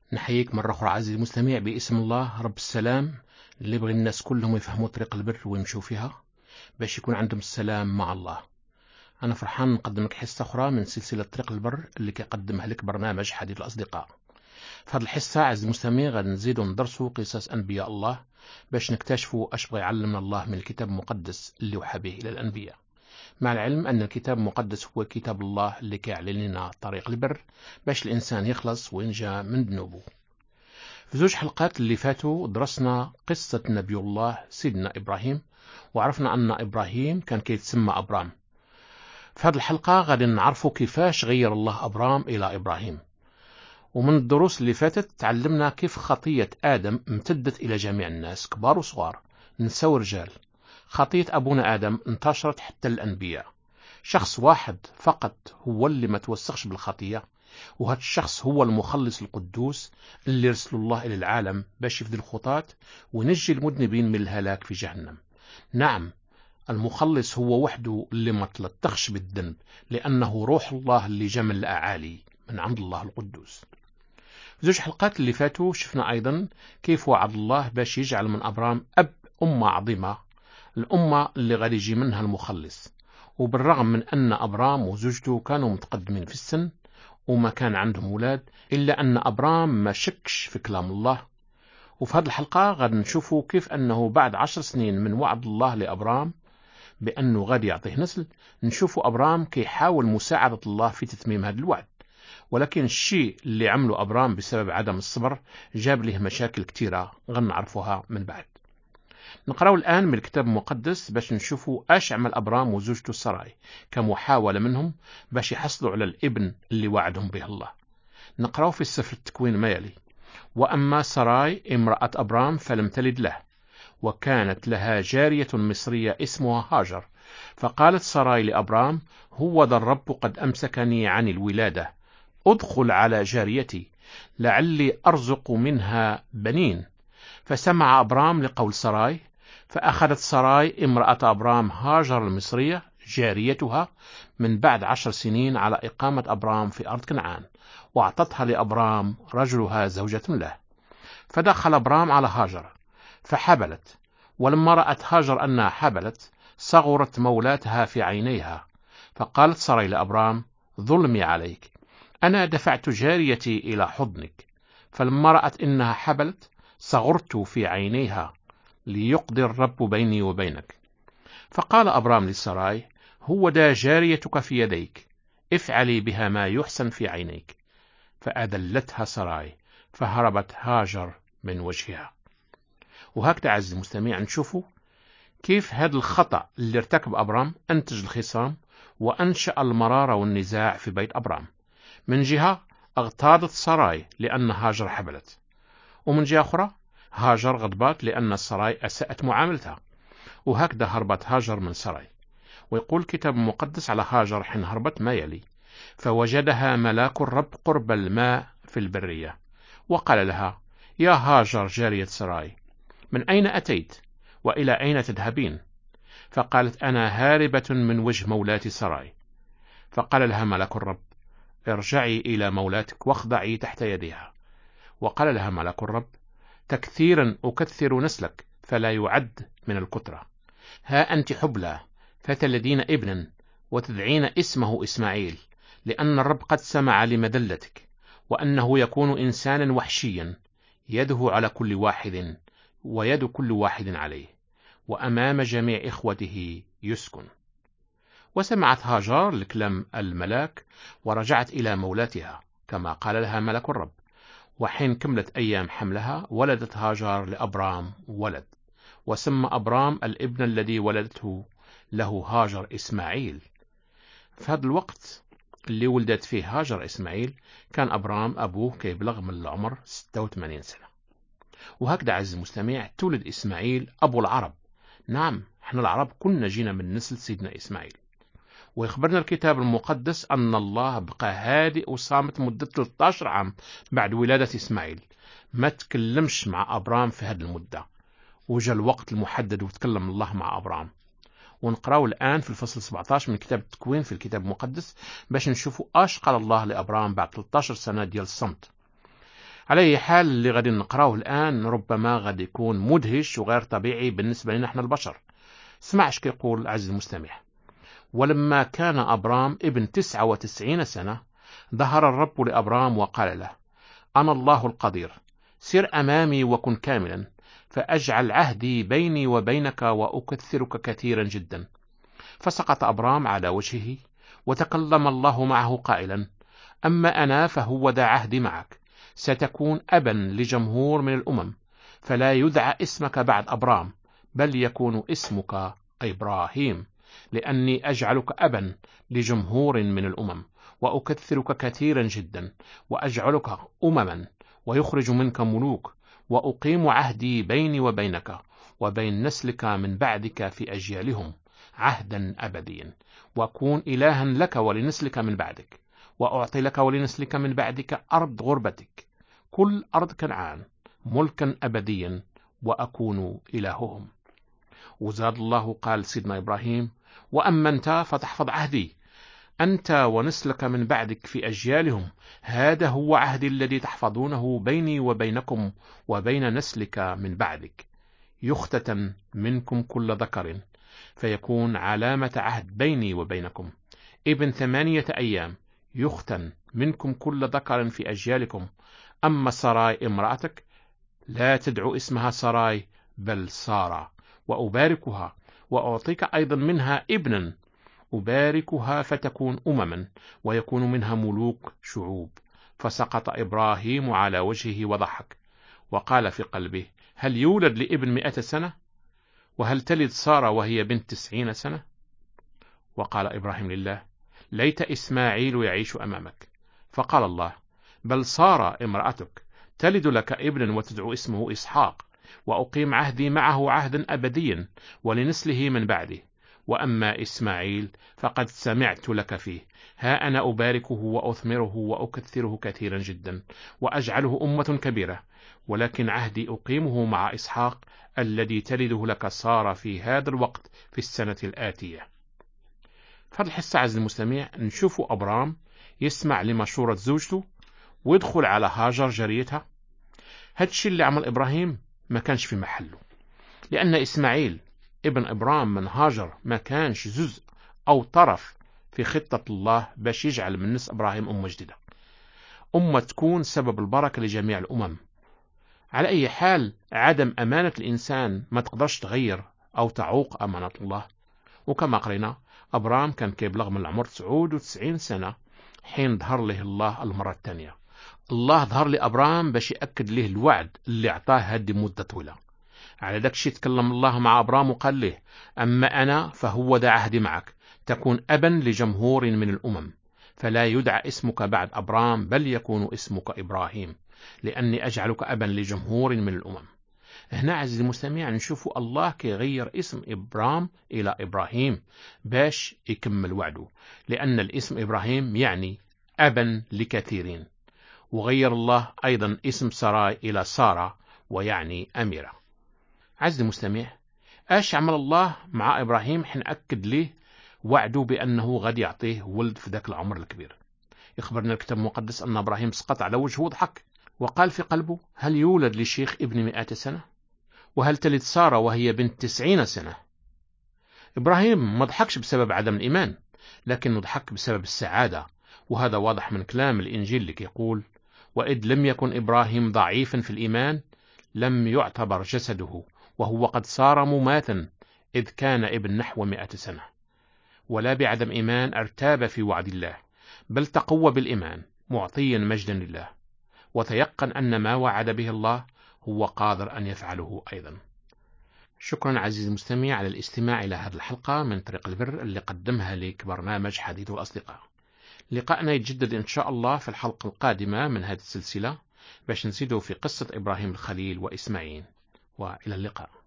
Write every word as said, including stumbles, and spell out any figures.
نحييك مرة أخرى عزيزي المستمع باسم الله رب السلام اللي يبغي الناس كلهم يفهموا طريق البر ويمشوا فيها باش يكون عندهم السلام مع الله. أنا فرحان نقدم لك حصة أخرى من سلسلة طريق البر اللي كيقدمها لك برنامج حديث الأصدقاء. في هذه الحصة عزيزي المستمع غادي نزيدو ندرسوا قصص أنبياء الله باش نكتشفوا أش بغى يعلمنا الله من الكتاب المقدس اللي وحى به إلى الأنبياء، مع العلم أن الكتاب المقدس هو كتاب الله اللي كيعلن لنا طريق البر باش الإنسان يخلص وينجى من ذنوبه. في زوج حلقات اللي فاتوا درسنا قصة نبي الله سيدنا إبراهيم، وعرفنا أن إبراهيم كان كيتسمى أبرام. في هذه الحلقة غادي نعرفوا كيفاش غير الله أبرام إلى إبراهيم. ومن الدروس اللي فاتت تعلمنا كيف خطية آدم امتدت إلى جميع الناس كبار وصغار، نساء ورجال. خطية أبونا آدم انتشرت حتى الأنبياء. شخص واحد فقط هو اللي ما توسخش بالخطية، وهذا الشخص هو المخلص القدوس اللي رسل الله إلى العالم باش يفدي الخطاة ونجي المذنبين من الهلاك في جهنم. نعم، المخلص هو وحده اللي ما تلطخش بالذنب، لأنه روح الله اللي جاء من الأعالي من عند الله القدوس. في زوج حلقات اللي فاتوا شفنا أيضا كيف وعد الله باش يجعل من أبرام أب أمة عظيمة، الأمة اللي غادي يجي منها المخلص. وبالرغم من أن أبرام وزوجته كانوا متقدمين في السن وما كان عندهم أولاد، إلا أن أبرام ما شكش في كلام الله. وفي هذه الحلقة غادي نشوفوا كيف أنه بعد عشر سنين من وعد الله لأبرام بأنه غادي يعطيه نسل، نشوفوا أبرام كيحاول مساعدة الله في تتميم هذا الوعد. ولكن الشيء اللي عمله أبرام بسبب عدم الصبر جاب له مشاكل كثيرة غنعرفوها من بعد. نقرأ الآن من الكتاب المقدس باش نشوفوا اش عمل أبرام وزوجته سراي كمحاولة منهم باش يحصلوا على الابن اللي وعدهم به الله. نقرأ في السفر التكوين ما يلي: وأما سراي امرأة أبرام فلم تلد له، وكانت لها جارية مصرية اسمها هاجر، فقالت سراي لأبرام: هو ذا الرب قد أمسكني عن الولادة، أدخل على جاريتي لعلي أرزق منها بنين. فسمع أبرام لقول سراي، فأخذت سراي امرأة أبرام هاجر المصرية جاريتها من بعد عشر سنين على إقامة أبرام في أرض كنعان، وأعطتها لأبرام رجلها زوجة له. فدخل أبرام على هاجر فحبلت، ولما رأت هاجر أنها حبلت صغرت مولاتها في عينيها، فقالت سراي لأبرام: ظلمي عليك، أنا دفعت جاريتي إلى حضنك. فلما رأت إنها حبلت صغرت في عينيها، ليقضي الرب بيني وبينك. فقال أبرام لسراي: هو دا جاريتك في يديك، افعلي بها ما يحسن في عينيك. فأذلتها سراي، فهربت هاجر من وجهها. وهكذا عزيزي المستمع نشوفوا كيف هذا الخطأ اللي ارتكب أبرام أنتج الخصام وأنشأ المرارة والنزاع في بيت أبرام. من جهة اغتاظت سراي لأن هاجر حبلت، ومن جهة أخرى هاجر غضبات لأن سراي أساءت معاملتها. وهكذا هربت هاجر من سراي. ويقول الكتاب المقدس على هاجر حين هربت ما يلي: فوجدها ملاك الرب قرب الماء في البرية، وقال لها: يا هاجر جارية سراي، من أين أتيت وإلى أين تذهبين؟ فقالت: أنا هاربة من وجه مولاتي سراي. فقال لها ملاك الرب: ارجعي إلى مولاتك واخضعي تحت يديها. وقال لها ملاك الرب: تكثيرا أكثر نسلك فلا يعد من الكترة. ها أنت حبلى فتلدين ابنا وتدعين اسمه إسماعيل، لأن الرب قد سمع لمذلتك، وأنه يكون إنسانا وحشيا يده على كل واحد ويد كل واحد عليه، وأمام جميع إخوته يسكن. وسمعت هاجر لكلام الملاك ورجعت إلى مولاتها كما قال لها ملك الرب. وحين كملت أيام حملها ولدت هاجر لأبرام ولد، وسمى أبرام الابن الذي ولدته له هاجر إسماعيل. في هذا الوقت اللي ولدت فيه هاجر إسماعيل كان أبرام أبوه كيبلغ من العمر ستة وثمانين سنة. وهكذا عز المستمع تولد إسماعيل أبو العرب. نعم، احنا العرب كنا جينا من نسل سيدنا إسماعيل. ويخبرنا الكتاب المقدس أن الله بقى هادئ وصامت مدة ثلاثة عشر عام بعد ولادة إسماعيل، ما تكلمش مع أبرام في هذه المدة. وجاء الوقت المحدد وتكلم الله مع أبرام. ونقرأه الآن في الفصل سبعة عشر من كتاب التكوين في الكتاب المقدس باش نشوفوا اش قال الله لأبرام بعد ثلاثة عشر سنة ديال الصمت. على أي حال اللي غادي نقرأه الآن ربما غادي يكون مدهش وغير طبيعي بالنسبة لنا احنا البشر. اسمعش كيقول عزيزي المستمع: ولما كان أبرام ابن تسعة وتسعين سنة ظهر الرب لأبرام وقال له: أنا الله القدير، سر أمامي وكن كاملا، فأجعل عهدي بيني وبينك وأكثرك كثيرا جدا. فسقط أبرام على وجهه، وتكلم الله معه قائلا: أما أنا فهو ذا عهدي معك، ستكون أبا لجمهور من الأمم، فلا يدعى اسمك بعد أبرام، بل يكون اسمك إبراهيم، لأني أجعلك أبا لجمهور من الأمم، وأكثرك كثيرا جدا، وأجعلك أمما، ويخرج منك ملوك، وأقيم عهدي بيني وبينك وبين نسلك من بعدك في أجيالهم عهدا أبديا، وأكون إلها لك ولنسلك من بعدك، وأعطي لك ولنسلك من بعدك أرض غربتك، كل أرض كنعان، ملكا أبديا، وأكون إلههم. وزاد الله قال سيدنا إبراهيم: وأما أنت فتحفظ عهدي، أنت ونسلك من بعدك في أجيالهم، هذا هو عهدي الذي تحفظونه بيني وبينكم وبين نسلك من بعدك، يختتن منكم كل ذكر، فيكون علامة عهد بيني وبينكم. ابن ثمانية أيام يختن منكم كل ذكر في أجيالكم. أما سراي امرأتك لا تدعو اسمها سراي، بل سارة، وأباركها، وأعطيك أيضا منها ابنا، أباركها فتكون أمما، ويكون منها ملوك شعوب. فسقط إبراهيم على وجهه وضحك، وقال في قلبه: هل يولد لابن مئة سنة؟ وهل تلد سارة وهي بنت تسعين سنة؟ وقال إبراهيم لله: ليت إسماعيل يعيش أمامك. فقال الله: بل سارة امرأتك تلد لك ابنا وتدعو اسمه إسحاق، وأقيم عهدي معه عهدا أبديا ولنسله من بعده. وأما إسماعيل فقد سمعت لك فيه، ها أنا أباركه وأثمره وأكثره كثيرا جدا، وأجعله أمة كبيرة، ولكن عهدي أقيمه مع إسحاق الذي تلده لك سارة في هذا الوقت في السنة الآتية. فهذا الحصة عز المستمع نشوف أبرام يسمع لمشورة زوجته ويدخل على هاجر جاريتها. هذا الشيء اللي عمل إبراهيم ما كانش في محله، لأن إسماعيل ابن إبرام من هاجر ما كانش جزء أو طرف في خطة الله باش يجعل من نسل إبراهيم أمة جديدة، أمة تكون سبب البركة لجميع الأمم. على أي حال عدم أمانة الإنسان ما تقدرش تغير أو تعوق أمانة الله. وكما قرينا أبرام كان كيبلغ من العمر تسعة وتسعين سنة حين ظهر له الله المرة الثانية. الله ظهر لأبرام باش يأكد له الوعد اللي أعطاه هذه مدة طويلة. على ذاك الشيء تكلم الله مع أبرام وقال له: أما أنا فهو ذا عهدي معك، تكون أبا لجمهور من الأمم، فلا يدعى اسمك بعد أبرام، بل يكون اسمك إبراهيم، لأني أجعلك أبا لجمهور من الأمم. هنا عزيزي المستمع نشوف الله كيغير اسم إبرام إلى إبراهيم باش يكمل وعده، لأن الاسم إبراهيم يعني أبا لكثيرين. وغير الله أيضا اسم سراي إلى سارة ويعني أميرة. عزيزي المستمع، اش عمل الله مع إبراهيم حين أكد ليه وعده بأنه غادي يعطيه ولد في ذاك العمر الكبير؟ يخبرنا الكتاب المقدس أن إبراهيم سقط على وجهه وضحك، وقال في قلبه: هل يولد لشيخ ابن مئة سنة؟ وهل تلد سارة وهي بنت تسعين سنة؟ إبراهيم ما ضحكش بسبب عدم الإيمان، لكنه ضحك بسبب السعادة. وهذا واضح من كلام الإنجيل اللي يقول: وإذ لم يكن إبراهيم ضعيفا في الإيمان لم يعتبر جسده وهو قد صار مماتا، إذ كان ابن نحو مئة سنة. ولا بعدم إيمان ارتاب في وعد الله، بل تقوى بالإيمان معطيا مجدا لله، وتيقن أن ما وعد به الله هو قادر أن يفعله أيضا. شكرا عزيزي المستمع على الاستماع إلى هذه الحلقة من طريق البر اللي قدمها لك برنامج حديث الأصدقاء. لقاءنا يتجدد إن شاء الله في الحلقة القادمة من هذه السلسلة باش نزيدوا في قصة إبراهيم الخليل وإسماعيل، وإلى اللقاء.